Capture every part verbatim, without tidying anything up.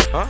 Huh?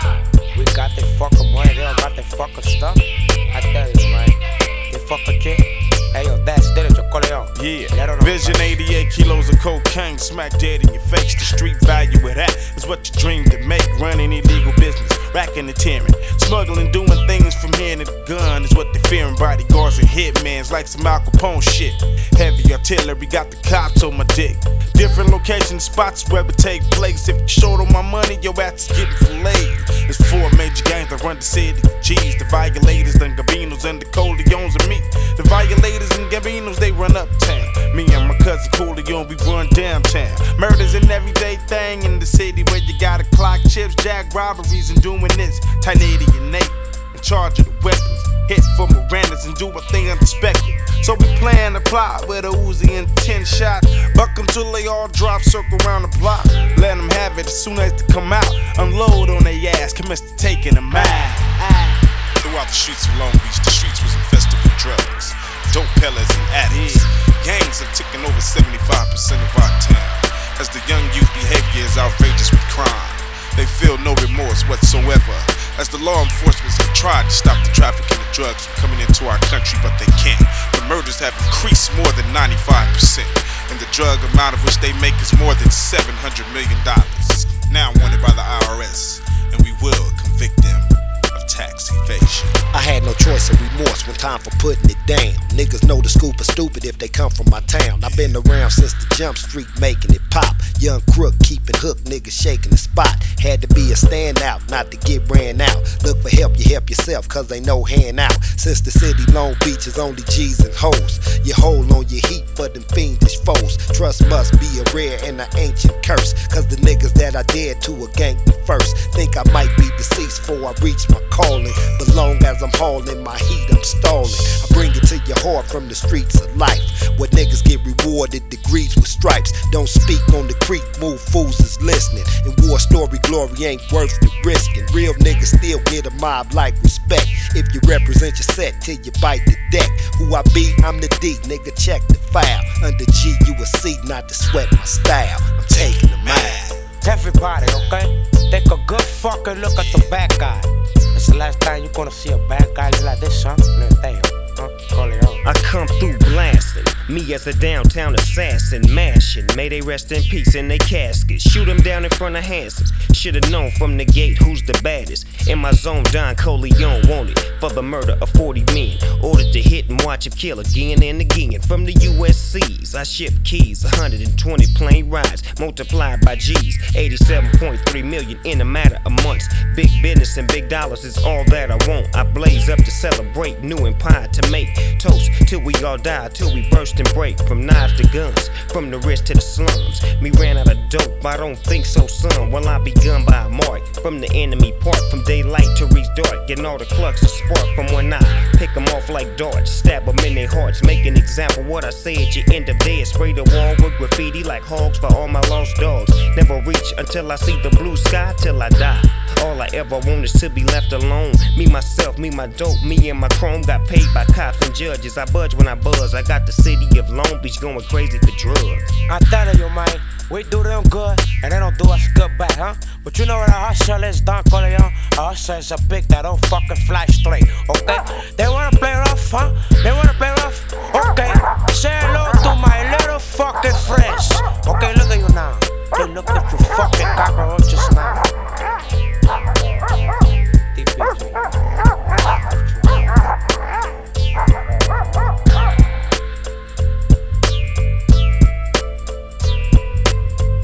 We got that fucking money, they don't got that fucking stuff. I tell you, man. They fucking kid. Hey, yo, that's dead at your Corleone. Yeah, Vision eighty-eight kilos of cocaine, smack dead in your face. The street value of that is what you dream to make. Running illegal business, racking and tearing, smuggling, doing things from here to the gun is what they fearing. Bodyguards and hitmans like some Al Capone shit. Heavy artillery, got the cops on my dick. Different location spots where it take place. If you short on my money, your ass is getting filleted. There's four major gangs that run the city. G's, the violators, the Gabinos, and the Corleones and me. The violators and Gabinos, they run uptown. Me and my cousin Corleone, we run downtown. Murders an everyday thing in the city where you gotta clock chips, jack robberies, and doing this. Tight eighty and eight, in charge of the weapons. Hit for Miranda's and do a thing unexpected. So we plan to plot with a Uzi and ten shots. Buck them till they all drop, circle around the block. Let them have it as soon as they come out. Unload on their ass, commence to taking them out. Throughout the streets of Long Beach, the streets was infested with drugs, dope peddlers and addicts. Gangs have taken over seventy-five percent of our town. As the young youth behavior is outrageous with crime, they feel no remorse whatsoever. As the law enforcement have tried to stop the trafficking of drugs from coming into our country, but they can't. The murders have increased more than ninety-five percent, and the drug amount of which they make is more than seven hundred million dollars. Now wanted by the I R S, and we will convict them of tax evasion. I had no choice or remorse when time for putting it down. Niggas know the scoop is stupid if they come from my town. I've been around since the jump street making it pop. Young crook keeping hook, niggas shaking the spot. Had to be a standout, not to get ran out. Look for help, you help yourself, cause ain't no hand out. Since the city Long Beach is only G's and hoes, you hold on your heat for them fiendish foes. Trust must be a rare and an ancient curse, cause the niggas that I dared to a gang me first think I might be deceased before I reach my calling. But long as I'm hauling my heat, I'm stalling. I bring it to your heart from the streets of life, where niggas get rewarded degrees with stripes. Don't speak on the creek, move fools is listening. And war story glory ain't worth the risking. Real niggas still get a mob like respect. If you represent your set till you bite the deck. Who I be, I'm the D, nigga check the file. Under G you will see not to sweat my style. I'm taking them out. Everybody, okay? Take a good fucking look at the bad guy. It's the last time you're gonna see a bad guy look like this, huh? Damn, huh? I come through blasting, me as a downtown assassin, mashing. May they rest in peace in they caskets. Shoot them down in front of Hansons. Should've known from the gate who's the baddest. In my zone, Don Corleone wanted for the murder of forty men. Ordered to hit and watch him kill again and again. From the U S Cs, I ship keys, one hundred twenty plane rides multiplied by G's. eighty-seven point three million in a matter of months. Big business and big dollars is all that I want. I blaze up to celebrate, new empire to make. Toast till we all die, till we burst and break. From knives to guns, from the wrist to the slums. Me ran out of dope, I don't think so, son. Well, I begun by a mark from the enemy part. From daylight to reach dark, getting all the clucks of spark from one eye. Pick them off like darts, stab them in their hearts. Make an example what I say at your end of dead. Spray the wall with graffiti like hogs for all my lost dogs. Never reach until I see the blue sky, till I die. All I ever want is to be left alone. Me, myself, me, my dope, me and my chrome. Got paid by cops and judges. I budge when I buzz. I got the city of Long Beach going crazy for drugs. I tell you, man, we do them good, and they don't do us good back, huh? But you know what a hustle is, Don Corleone? A hustle is a pig that don't fucking fly straight, okay? They wanna play rough, huh? They wanna play rough? Okay, say hello to my little fucking friends. Okay, look at you now. Hey, look at you fucking cockroach.